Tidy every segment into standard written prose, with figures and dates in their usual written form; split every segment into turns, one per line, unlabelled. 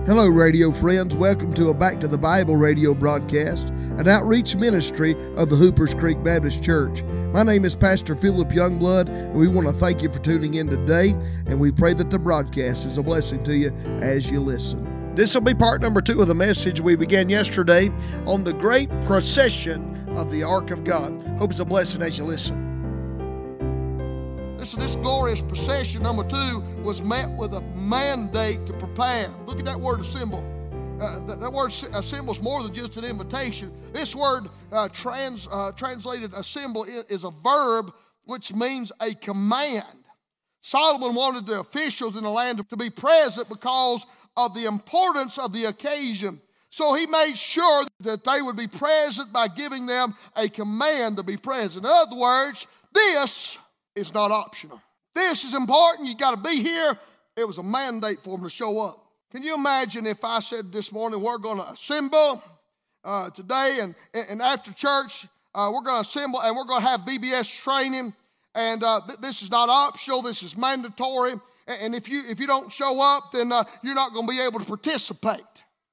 Hello, radio friends. Welcome to a Back to the Bible radio broadcast, an outreach ministry of the Hoopers Creek Baptist Church. My name is Pastor Philip Youngblood, and we want to thank you for tuning in today, and we pray that the broadcast is a blessing to you as you listen. This will be part number 2 of the message we began yesterday on the great procession of the Ark of God. Hope it's a blessing as you listen. This glorious procession, number 2, was met with a mandate to prepare. Look at that word assemble. That word assemble is more than just an invitation. This word translated assemble is a verb which means a command. Solomon wanted the officials in the land to be present because of the importance of the occasion. So he made sure that they would be present by giving them a command to be present. In other words, this is not optional. This is important. You got to be here. It was a mandate for them to show up. Can you imagine if I said this morning, we're going to assemble today and after church, we're going to assemble and we're going to have VBS training. And this is not optional. This is mandatory. And if you don't show up, then you're not going to be able to participate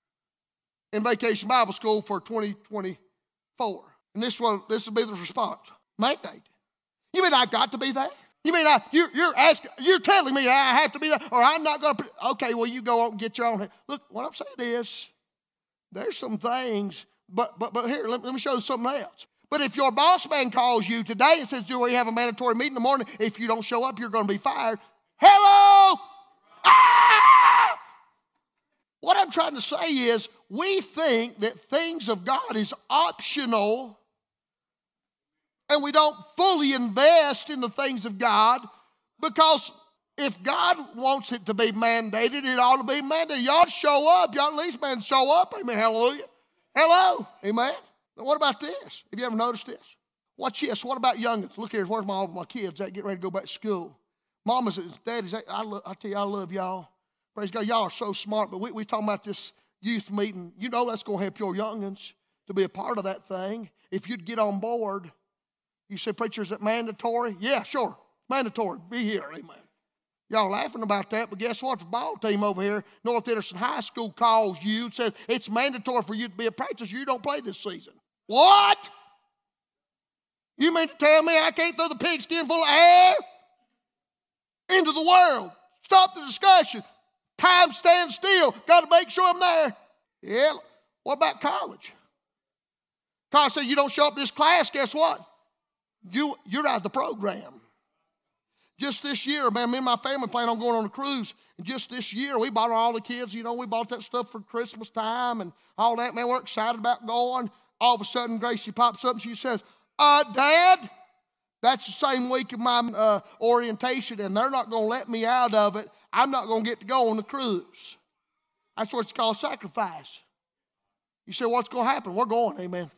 in Vacation Bible School for 2024. And this will be the response. Mandate. You mean I've got to be there? You mean you're telling me I have to be there, or I'm not going to? Okay, well you go on and get your own. Look, what I'm saying is, there's some things, but here, let me show you something else. But if your boss man calls you today and says, "Do we have a mandatory meeting in the morning? If you don't show up, you're going to be fired." Hello. Ah! What I'm trying to say is, we think that things of God is optional. And we don't fully invest in the things of God, because if God wants it to be mandated, it ought to be mandated. Y'all show up. Y'all at least show up. Amen. Hallelujah. Hello. Amen. Now, what about this? Have you ever noticed this? Watch this. What about youngins? Look here. Where's all my kids at? Getting ready to go back to school. Mamas and daddies, I tell you, I love y'all. Praise God. Y'all are so smart. But we talking about this youth meeting. You know that's going to help your youngins to be a part of that thing. If you'd get on board. You say, preacher, is it mandatory? Yeah, sure. Mandatory. Be here. Amen. Y'all laughing about that, but guess what? The ball team over here, North Henderson High School, calls you and says, it's mandatory for you to be a practice. You don't play this season. What? You mean to tell me I can't throw the pigskin full of air into the world? Stop the discussion. Time stands still. Got to make sure I'm there. Yeah. What about college? College said, you don't show up this class, guess what? You're out of the program. Just this year, man, me and my family plan on going on a cruise. And just this year, we bought all the kids, we bought that stuff for Christmas time and all that. Man, we're excited about going. All of a sudden, Gracie pops up and she says, Dad, that's the same week of my orientation, and they're not going to let me out of it. I'm not going to get to go on the cruise. That's what's called sacrifice. You say, what's going to happen? We're going, amen.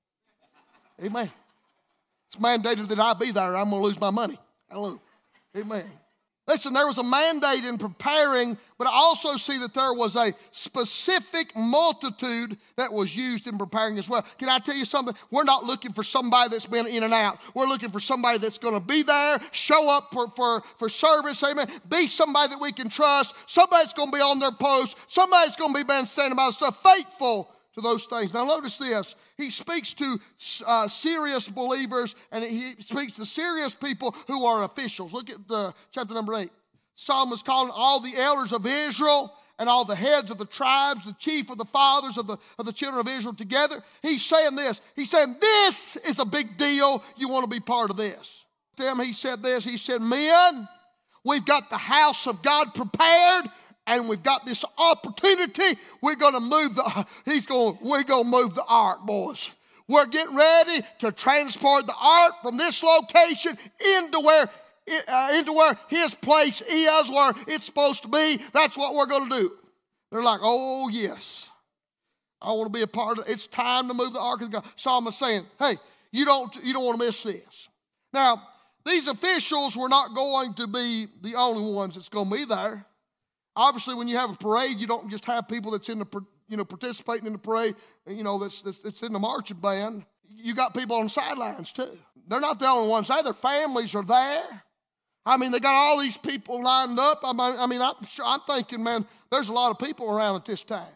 Amen. It's mandated that I be there or I'm going to lose my money. Hallelujah. Amen. Listen, there was a mandate in preparing, but I also see that there was a specific multitude that was used in preparing as well. Can I tell you something? We're not looking for somebody that's been in and out. We're looking for somebody that's going to be there, show up for service, amen. Be somebody that we can trust, somebody that's going to be on their post, somebody that's going to be standing by stuff, faithful to those things. Now notice this. He speaks to serious believers, and he speaks to serious people who are officials. Look at chapter number 8. Solomon is calling all the elders of Israel and all the heads of the tribes, the chief of the fathers of the children of Israel together. He's saying this. He's saying this is a big deal. You want to be part of this. To them, he said this. He said, men, we've got the house of God prepared. And we've got this opportunity. We're going to move the ark, boys. We're getting ready to transport the ark from this location into where his place is, where it's supposed to be. That's what we're going to do. They're like, oh yes, I want to be a part of it. It's time to move the ark of God. Solomon's saying, hey, you don't want to miss this. Now, these officials were not going to be the only ones that's going to be there. Obviously, when you have a parade, you don't just have people that's in the participating in the parade, that's in the marching band. You got people on the sidelines too. They're not the only ones there. Their families are there. I mean, they got all these people lined up. I'm thinking, man, there's a lot of people around at this time.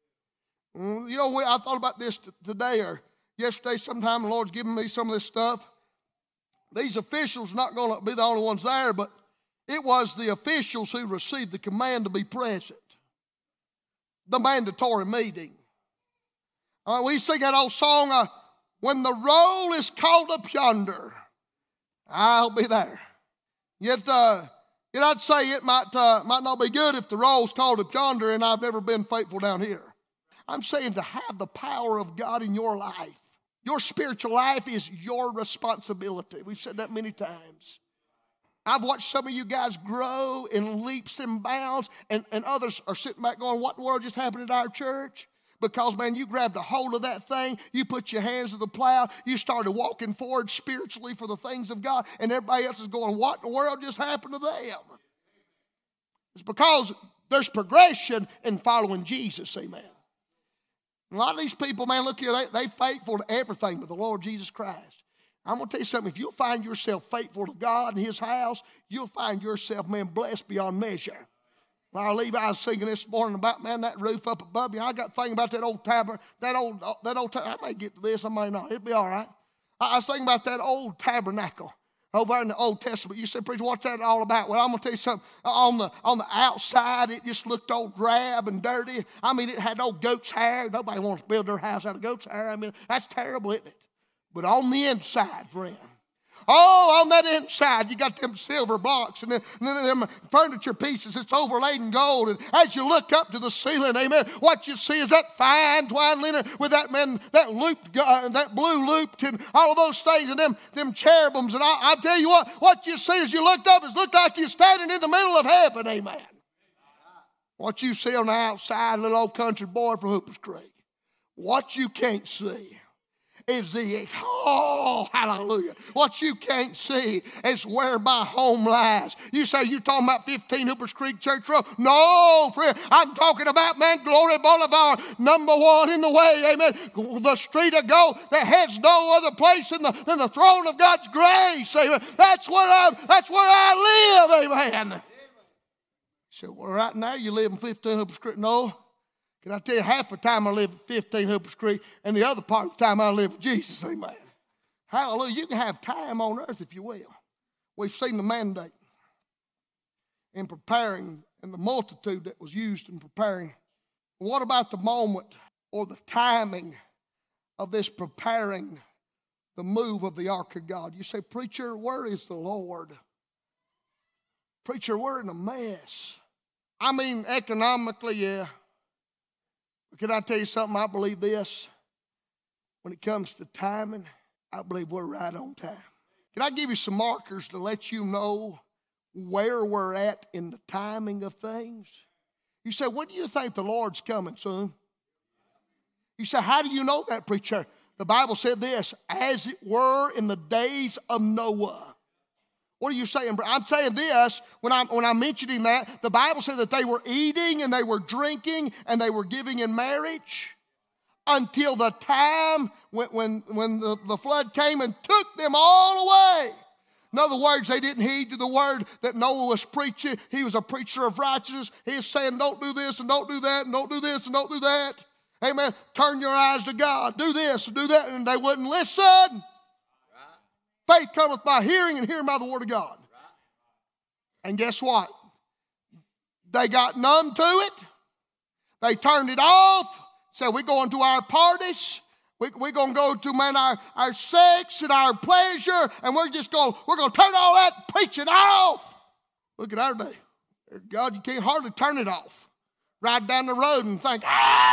You know, I thought about this today or yesterday sometime. The Lord's given me some of this stuff. These officials are not going to be the only ones there, but it was the officials who received the command to be present. The mandatory meeting. We sing that old song, when the roll is called up yonder, I'll be there. Yet I'd say it might not be good if the roll's called up yonder and I've never been faithful down here. I'm saying to have the power of God in your life. Your spiritual life is your responsibility. We've said that many times. I've watched some of you guys grow in leaps and bounds, and others are sitting back going, what in the world just happened at our church? Because, man, you grabbed a hold of that thing, you put your hands to the plow, you started walking forward spiritually for the things of God, and everybody else is going, what in the world just happened to them? It's because there's progression in following Jesus, amen. A lot of these people, man, look here, they faithful to everything but the Lord Jesus Christ. I'm going to tell you something. If you'll find yourself faithful to God and His house, you'll find yourself, man, blessed beyond measure. Well, I was singing this morning about, man, that roof up above me. I got thinking about that old tabernacle, I may get to this, I may not. It'll be all right. I was thinking about that old tabernacle over in the Old Testament. You said, preacher, what's that all about? Well, I'm going to tell you something. On the outside, it just looked old drab and dirty. I mean, it had old goat's hair. Nobody wants to build their house out of goat's hair. I mean, that's terrible, isn't it? But on the inside, friend, on that inside, you got them silver blocks and then them furniture pieces. It's overlaid in gold. And as you look up to the ceiling, amen, what you see is that fine twine linen with that looped, that blue looped and all of those things and them cherubims. And I tell you what you see as you looked up, it looked like you're standing in the middle of heaven, amen. What you see on the outside, little old country boy from Hoopers Creek. What you can't see is hallelujah. What you can't see is where my home lies. You say you're talking about 15 Hoopers Creek Church Road. No, friend, I'm talking about, man, Glory Boulevard, number one in the way, amen. The street of gold that has no other place than the throne of God's grace, amen. That's where I live, amen. So, well, right now you live in 15 Hoopers Creek. No. Can I tell you, half the time I live at 15 Hoopers Creek, and the other part of the time I live with Jesus, amen. Hallelujah. You can have time on earth if you will. We've seen the mandate in preparing and the multitude that was used in preparing. What about the moment or the timing of this preparing the move of the ark of God? You say, preacher, where is the Lord? Preacher, we're in a mess. I mean, economically, yeah. Can I tell you something? I believe this. When it comes to timing, I believe we're right on time. Can I give you some markers to let you know where we're at in the timing of things? You say, when do you think the Lord's coming soon? You say, how do you know that, preacher? The Bible said this, as it were in the days of Noah. What are you saying? I'm saying this, when I'm mentioning that, the Bible said that they were eating and they were drinking and they were giving in marriage until the time when the flood came and took them all away. In other words, they didn't heed to the word that Noah was preaching. He was a preacher of righteousness. He was saying, don't do this and don't do that and don't do this and don't do that. Amen. Turn your eyes to God. Do this and do that. And they wouldn't listen. Faith cometh by hearing, and hearing by the word of God. And guess what? They got numb to it. They turned it off. Said, we're going to our parties. We're going to go to, man, our sex and our pleasure, and we're going to turn all that preaching off. Look at our day. God, you can't hardly turn it off. Ride down the road and think,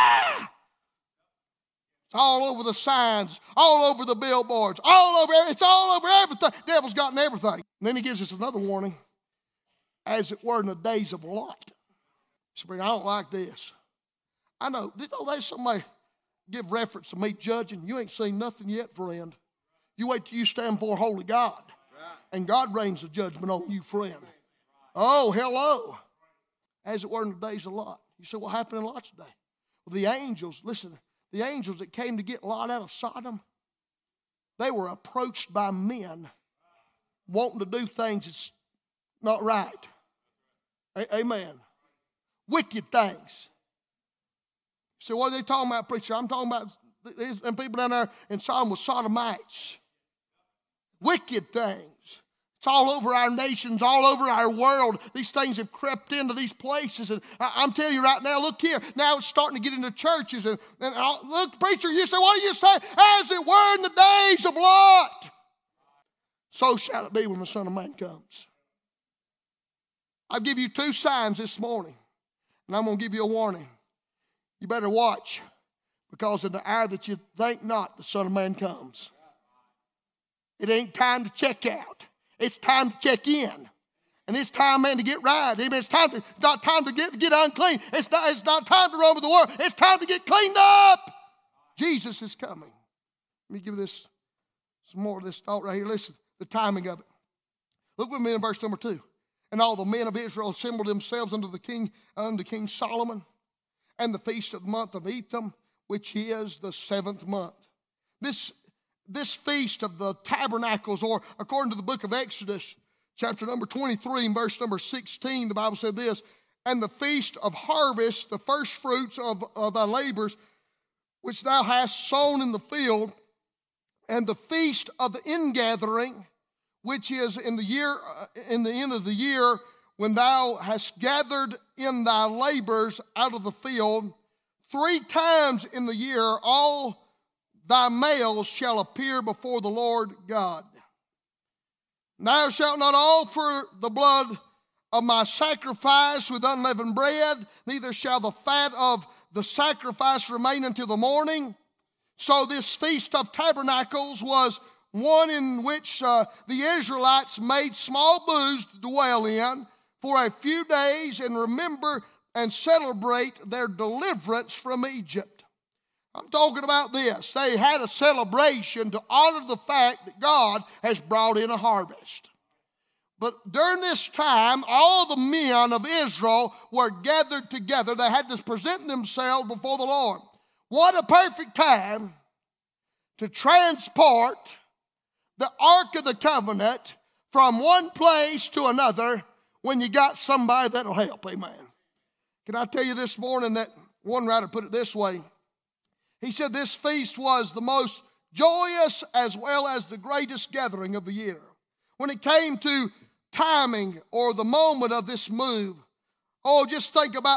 all over the signs, all over the billboards, it's all over everything. Devil's gotten everything. And then he gives us another warning, as it were in the days of Lot. So, I don't like this. I know, there's somebody give reference to me judging. You ain't seen nothing yet, friend. You wait till you stand before holy God. And God rains the judgment on you, friend. Oh, hello. As it were in the days of Lot. You say, what happened in Lot's day? Well, the angels, listen, the angels that came to get Lot out of Sodom, they were approached by men wanting to do things that's not right. Amen. Wicked things. So what are they talking about, preacher? I'm talking about these people down there in Sodom with sodomites. Wicked things. It's all over our nations, all over our world. These things have crept into these places. And I'm telling you right now, look here. Now it's starting to get into churches. And look, preacher, you say, what do you say? As it were in the days of Lot, so shall it be when the Son of Man comes. I'll give you two signs this morning. And I'm going to give you a warning. You better watch. Because in the hour that you think not, the Son of Man comes. It ain't time to check out. It's time to check in. And it's time, man, to get right. Amen. It's not time to get unclean. It's not time to run with the world. It's time to get cleaned up. Jesus is coming. Let me give this some more of this thought right here. Listen, the timing of it. Look with me in verse number 2. And all the men of Israel assembled themselves unto King Solomon, and the feast of the month of Etham, which is the 7th month. This feast of the tabernacles, or according to the book of Exodus, chapter number 23 and verse number 16, the Bible said this, and the feast of harvest, the first fruits of thy labors, which thou hast sown in the field, and the feast of the ingathering, which is in the end of the year, when thou hast gathered in thy labors out of the field, 3 times in the year all thy males shall appear before the Lord God. Thou shalt not offer the blood of my sacrifice with unleavened bread, neither shall the fat of the sacrifice remain until the morning. So this Feast of Tabernacles was one in which the Israelites made small booths to dwell in for a few days and remember and celebrate their deliverance from Egypt. I'm talking about this. They had a celebration to honor the fact that God has brought in a harvest. But during this time, all the men of Israel were gathered together. They had to present themselves before the Lord. What a perfect time to transport the Ark of the Covenant from one place to another when you got somebody that'll help. Amen. Can I tell you this morning that one writer put it this way? He said this feast was the most joyous as well as the greatest gathering of the year. When it came to timing or the moment of this move, oh, just think about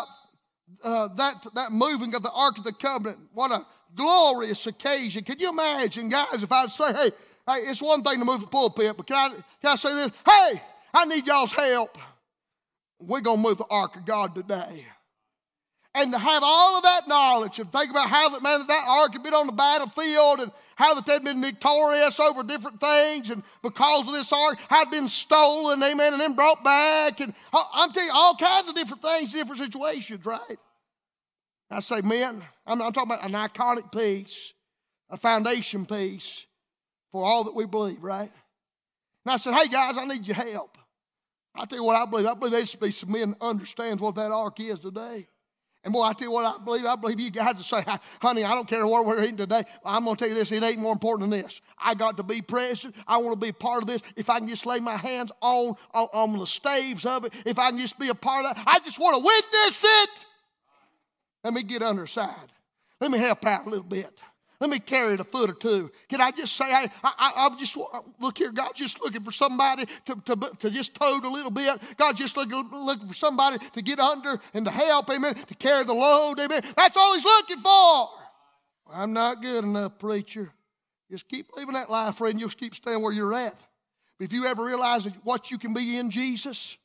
that moving of the Ark of the Covenant. What a glorious occasion. Can you imagine, guys, if I'd say, hey, it's one thing to move the pulpit, but can I say this? Hey, I need y'all's help. We're going to move the Ark of God today. And to have all of that knowledge and think about how that ark had been on the battlefield and how that they'd been victorious over different things, and because of this ark had been stolen, amen, and then brought back. And I'm telling you, all kinds of different things, different situations, right? I say, men, I'm talking about an iconic piece, a foundation piece for all that we believe, right? And I said, hey, guys, I need your help. I'll tell you what I believe. I believe there should be some men that understands what that ark is today. And boy, I tell you what I believe you guys will say, honey, I don't care what we're eating today. I'm going to tell you this, it ain't more important than this. I got to be present. I want to be a part of this. If I can just lay my hands on the staves of it, if I can just be a part of that, I just want to witness it. Let me get underside. Let me help out a little bit. Let me carry it a foot or two. Can I just say, I just look here, God's just looking for somebody to just tote a little bit. God's just looking for somebody to get under and to help, amen, to carry the load, amen. That's all he's looking for. I'm not good enough, preacher. Just keep living that life, friend. You'll keep staying where you're at. But if you ever realize what you can be in Jesus,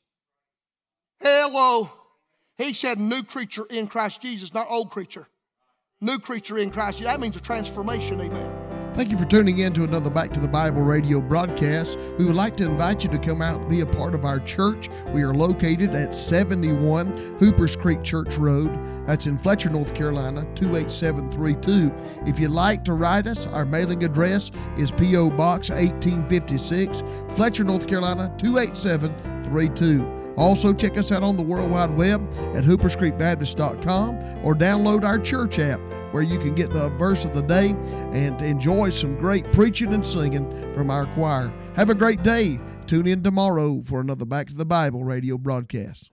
hello. He said new creature in Christ Jesus, not old creature. New creature in Christ. That means a transformation, amen.
Thank you for tuning in to another Back to the Bible radio broadcast. We would like to invite you to come out and be a part of our church. We are located at 71 Hoopers Creek Church Road. That's in Fletcher, North Carolina, 28732. If you'd like to write us, our mailing address is P.O. Box 1856, Fletcher, North Carolina, 28732. Also, check us out on the World Wide Web at hooperscreekbaptist.com or download our church app where you can get the verse of the day and enjoy some great preaching and singing from our choir. Have a great day. Tune in tomorrow for another Back to the Bible radio broadcast.